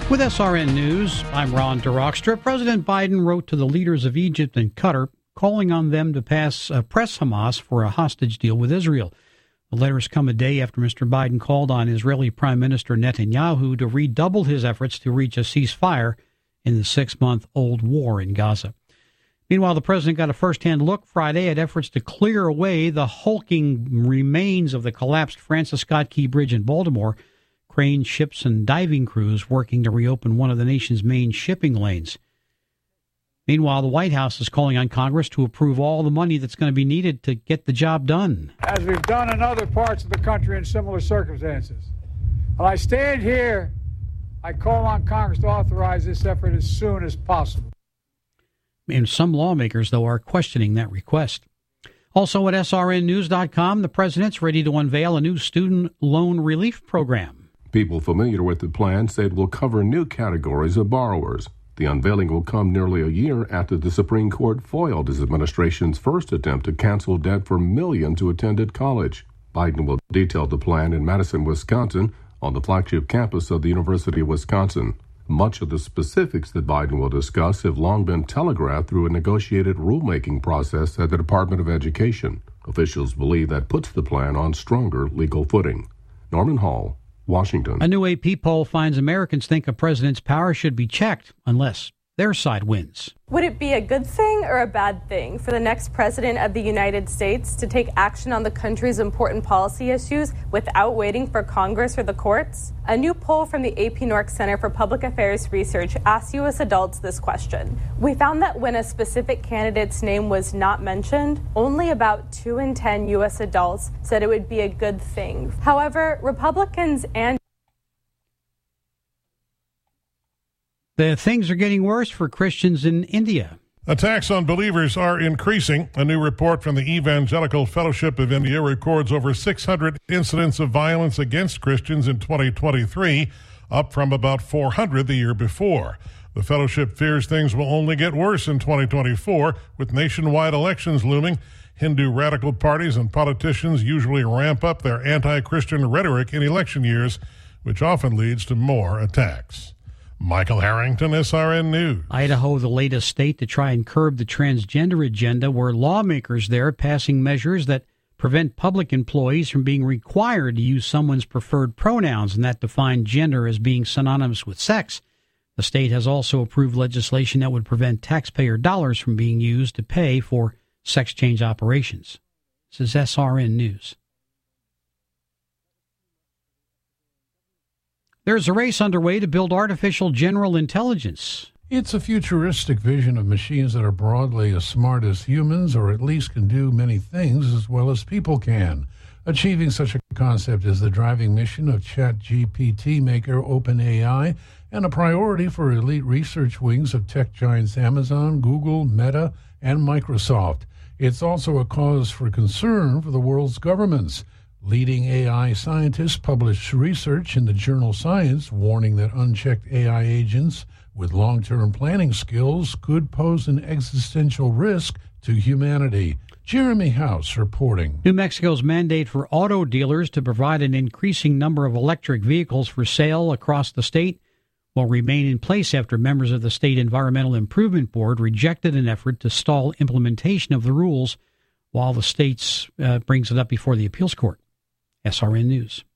With SRN News, I'm Ron DeRockstra. President Biden wrote to the leaders of Egypt and Qatar, calling on them to press Hamas for a hostage deal with Israel. The letters come a day after Mr. Biden called on Israeli Prime Minister Netanyahu to redouble his efforts to reach a ceasefire in the 6-month-old war in Gaza. Meanwhile, the president got a first-hand look Friday at efforts to clear away the hulking remains of the collapsed Francis Scott Key Bridge in Baltimore. Crane ships and diving crews working to reopen one of the nation's main shipping lanes. Meanwhile, the White House is calling on Congress to approve all the money that's going to be needed to get the job done. As we've done in other parts of the country in similar circumstances. When I stand here, I call on Congress to authorize this effort as soon as possible. And some lawmakers, though, are questioning that request. Also at srnnews.com, the president's ready to unveil a new student loan relief program. People familiar with the plan say it will cover new categories of borrowers. The unveiling will come nearly a year after the Supreme Court foiled his administration's first attempt to cancel debt for millions who attended college. Biden will detail the plan in Madison, Wisconsin, on the flagship campus of the University of Wisconsin. Much of the specifics that Biden will discuss have long been telegraphed through a negotiated rulemaking process at the Department of Education. Officials believe that puts the plan on stronger legal footing. Norman Hall, Washington. A new AP poll finds Americans think a president's power should be checked unless their side wins. Would it be a good thing or a bad thing for the next president of the United States to take action on the country's important policy issues without waiting for Congress or the courts? A new poll from the AP Nork Center for Public Affairs Research asked U.S. adults this question. We found that when a specific candidate's name was not mentioned, only about 2 in 10 U.S. adults said it would be a good thing. However, Republicans and things are getting worse for Christians in India. Attacks on believers are increasing. A new report from the Evangelical Fellowship of India records over 600 incidents of violence against Christians in 2023, up from about 400 the year before. The fellowship fears things will only get worse in 2024, with nationwide elections looming. Hindu radical parties and politicians usually ramp up their anti-Christian rhetoric in election years, which often leads to more attacks. Michael Harrington, SRN News. Idaho, the latest state to try and curb the transgender agenda, where lawmakers there passing measures that prevent public employees from being required to use someone's preferred pronouns and that define gender as being synonymous with sex. The state has also approved legislation that would prevent taxpayer dollars from being used to pay for sex change operations. This is SRN News. There's a race underway to build artificial general intelligence. It's a futuristic vision of machines that are broadly as smart as humans, or at least can do many things as well as people can. Achieving such a concept is the driving mission of ChatGPT maker OpenAI, and a priority for elite research wings of tech giants Amazon, Google, Meta, and Microsoft. It's also a cause for concern for the world's governments. Leading AI scientists published research in the journal Science warning that unchecked AI agents with long-term planning skills could pose an existential risk to humanity. Jeremy House reporting. New Mexico's mandate for auto dealers to provide an increasing number of electric vehicles for sale across the state will remain in place after members of the State Environmental Improvement Board rejected an effort to stall implementation of the rules while the state brings it up before the appeals court. SRN News.